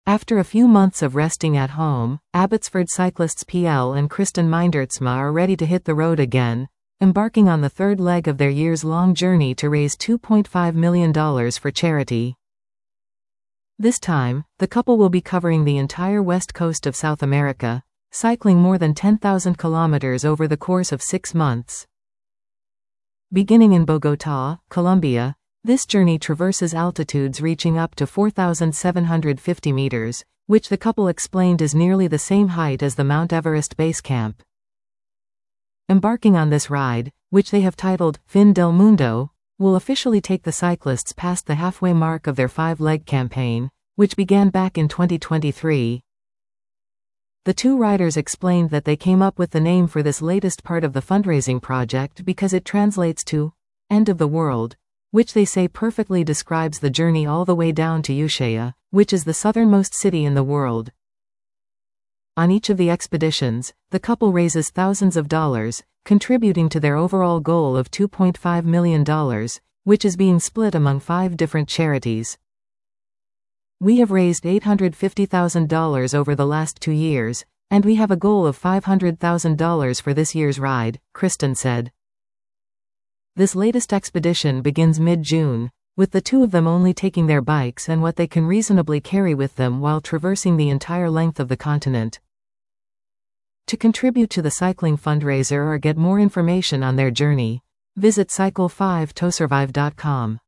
After a few months of resting at home, Abbotsford cyclists PL and Kristen Meindertsma are ready to hit the road again, embarking on the third leg of their years-long journey to raise $2.5 million for charity. This time, the couple will be covering the entire west coast of South America, cycling more than 10,000 kilometers over the course of 6 months. Beginning in Bogotá, Colombia, this journey traverses altitudes reaching up to 4,750 meters, which the couple explained is nearly the same height as the Mount Everest base camp. Embarking on this ride, which they have titled Fin del Mundo, will officially take the cyclists past the halfway mark of their 5-leg campaign, which began back in 2023. The two riders explained that they came up with the name for this latest part of the fundraising project because it translates to "end of the world," which they say perfectly describes the journey all the way down to Ushuaia, which is the southernmost city in the world. On each of the expeditions, the couple raises thousands of dollars, contributing to their overall goal of $2.5 million, which is being split among 5 different charities. "We have raised $850,000 over the last 2 years, and we have a goal of $500,000 for this year's ride," Kristen said. This latest expedition begins mid-June, with the two of them only taking their bikes and what they can reasonably carry with them while traversing the entire length of the continent. To contribute to the cycling fundraiser or get more information on their journey, visit cycle5tosurvive.com.